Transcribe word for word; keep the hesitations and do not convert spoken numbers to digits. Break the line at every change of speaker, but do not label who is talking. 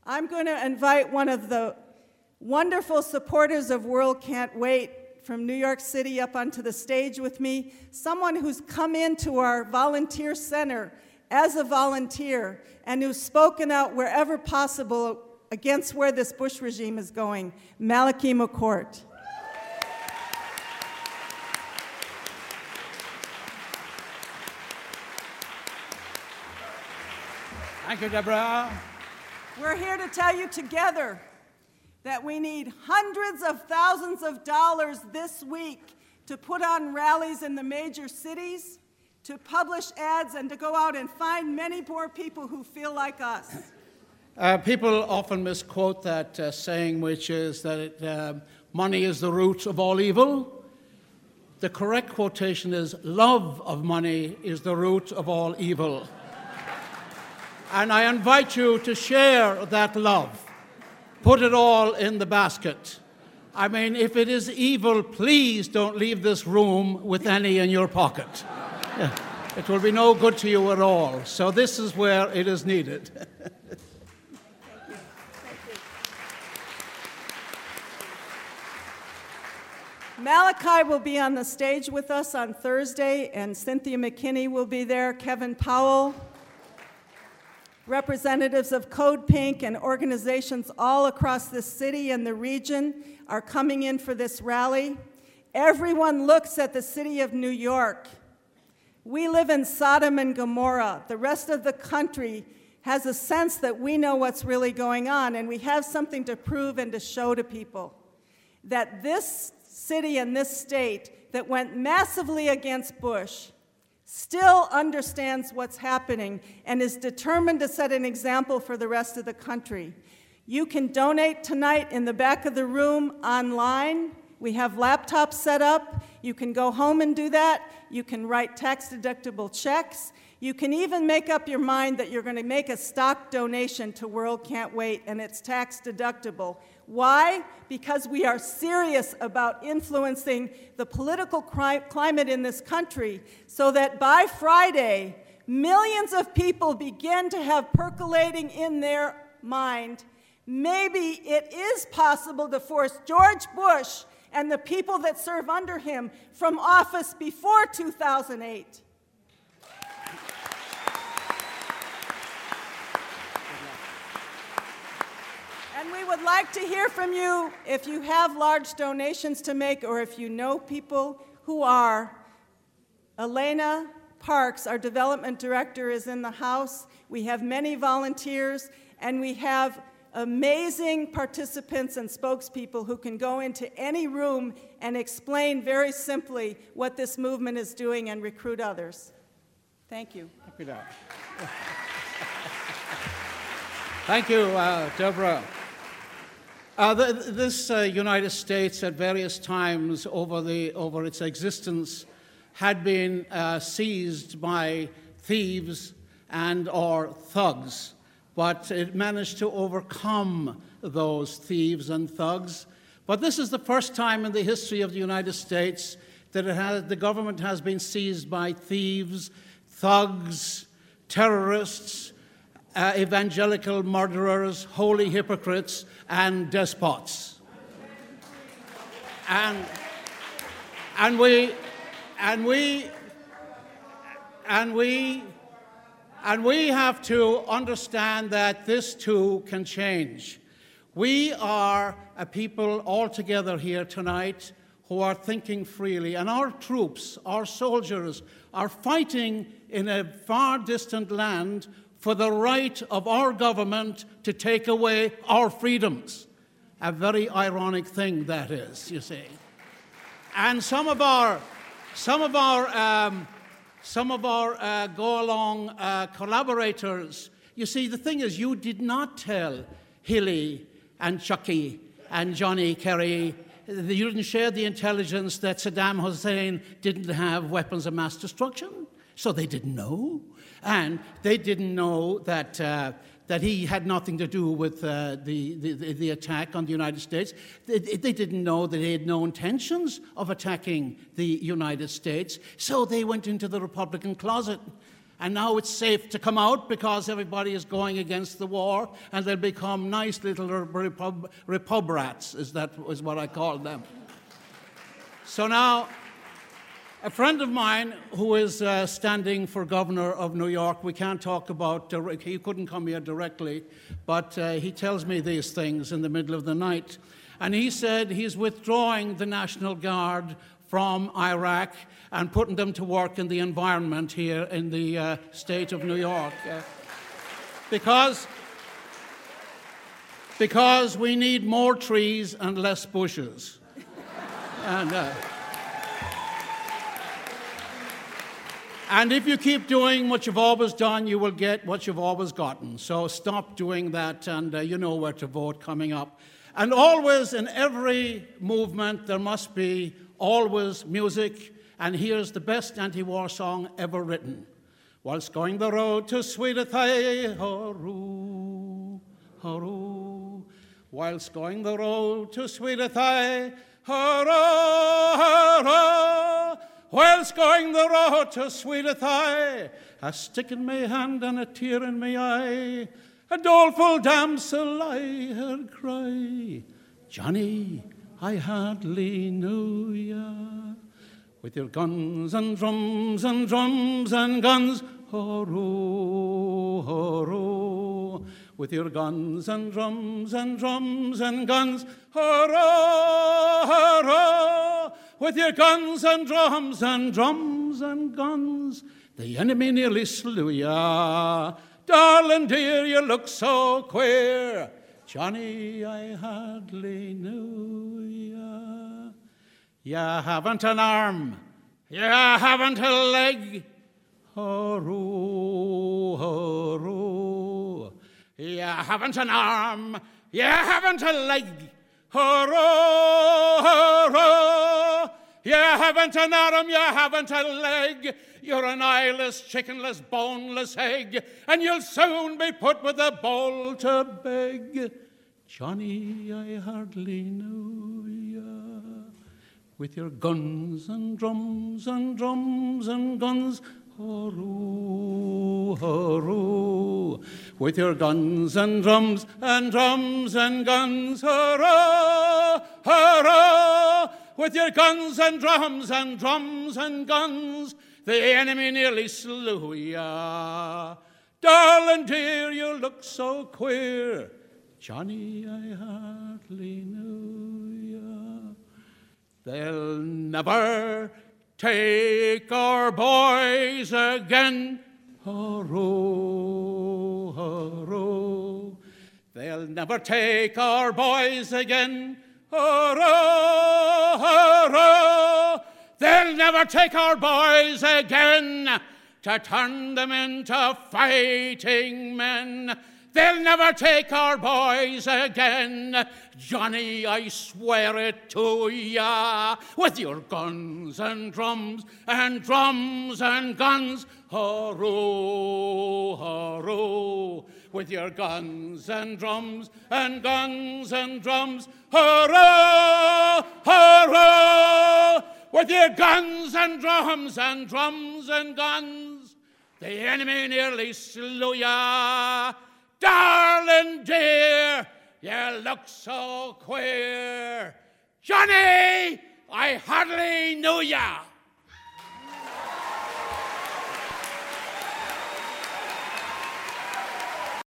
I'm going to invite one of the wonderful supporters of World Can't Wait from New York City up onto the stage with me, someone who's come into our volunteer center as a volunteer and who's spoken out wherever possible against where this Bush regime is going, Malachy McCourt.
Thank you, Deborah.
We're here to tell you together that we need hundreds of thousands of dollars this week to put on rallies in the major cities, to publish ads, and to go out and find many more people who feel like us.
Uh, people often misquote that uh, saying, which is that it, uh, money is the root of all evil. The correct quotation is, love of money is the root of all evil. And I invite you to share that love. Put it all in the basket. I mean, if it is evil, please don't leave this room with any in your pocket. Yeah. It will be no good to you at all. So this is where it is needed.
Thank you. Thank you. Malachy will be on the stage with us on Thursday, and Cynthia McKinney will be there, Kevin Powell. Representatives of Code Pink and organizations all across the city and the region are coming in for this rally. Everyone looks at the city of New York. We live in Sodom and Gomorrah. The rest of the country has a sense that we know what's really going on, and we have something to prove and to show to people. That this city and this state that went massively against Bush still understands what's happening and is determined to set an example for the rest of the country. You can donate tonight in the back of the room online. We have laptops set up. You can go home and do that. You can write tax-deductible checks. You can even make up your mind that you're going to make a stock donation to World Can't Wait, and it's tax-deductible. Why? Because we are serious about influencing the political cri- climate in this country so that by Friday, millions of people begin to have percolating in their mind, maybe it is possible to force George Bush and the people that serve under him from office before two thousand eight. And we would like to hear from you if you have large donations to make or if you know people who are. Elena Parks, our development director, is in the house. We have many volunteers, and we have amazing participants and spokespeople who can go into any room and explain very simply what this movement is doing and recruit others. Thank you.
Thank you, uh, Deborah. Uh, the, this uh, United States at various times over, the, over its existence had been uh, seized by thieves and or thugs, but it managed to overcome those thieves and thugs. But this is the first time in the history of the United States that it has, the government has been seized by thieves, thugs, terrorists, Uh, evangelical murderers, holy hypocrites, and despots. And, and we, and we, and we, and we have to understand that this too can change. We are a people all together here tonight who are thinking freely, and our troops, our soldiers, are fighting in a far distant land for the right of our government to take away our freedoms. A very ironic thing that is, you see. And some of our, some of our, um, some of our uh, go-along uh, collaborators, you see, the thing is, you did not tell Hilly and Chucky and Johnny Kerry, you didn't share the intelligence that Saddam Hussein didn't have weapons of mass destruction, so they didn't know. And they didn't know that, uh, that he had nothing to do with uh, the, the, the attack on the United States. They, they didn't know that he had no intentions of attacking the United States, so they went into the Republican closet And now it's safe to come out because everybody is going against the war, and they'll become nice little repub, repub rats, is that is what I call them. So now, a friend of mine who is uh, standing for governor of New York, we can't talk about, uh, he couldn't come here directly, but uh, he tells me these things in the middle of the night. And he said he's withdrawing the National Guard from Iraq and putting them to work in the environment here in the uh, state of New York. Uh, because, because we need more trees and less bushes. and, uh, and if you keep doing what you've always done, you will get what you've always gotten. So stop doing that, and uh, you know where to vote coming up. And always, in every movement, there must be always music, and here's the best anti-war song ever written. Whilst going the road to Sweetathy, hurroo, hurroo. Whilst going the road to Sweetathy, hurroo, hurroo. Whilst going the road to Sweetathy, a stick in my hand and a tear in my eye, a doleful damsel I heard cry, Johnny, I hardly knew ya. With your guns and drums and drums and guns, hurroo, hurroo. With your guns and drums and drums and guns, hurroo, hurroo. With your guns and drums and drums and guns, the enemy nearly slew ya. Darling dear, you look so queer. Johnny, I hardly knew ya. You haven't an arm, you haven't a leg. Hurroo, hurroo. You haven't an arm, you haven't a leg. Hurroo, hurroo. You haven't an arm, you haven't a leg. You're an eyeless, chickenless, boneless egg, and you'll soon be put with a bowl to beg. Johnny, I hardly knew ya. With your guns and drums and drums and guns, hurroo, hurroo. With your guns and drums and drums and guns, hurroo, hurroo. With your guns and drums and drums and guns, the enemy nearly slew ya. Darling dear, you look so queer. Johnny, I hardly knew ya. They'll never take our boys again. Hurroo, hurroo. They'll never take our boys again. Hurroo, hurroo. They'll never take our boys again to turn them into fighting men. They'll never take our boys again. Johnny, I swear it to ya. With your guns and drums and drums and guns, hurroo, hurroo. With your guns and drums and guns and drums, hurroo, hurroo. With your guns and drums and drums and guns, the enemy nearly slew ya. Darling dear, you look so queer. Johnny, I hardly knew ya.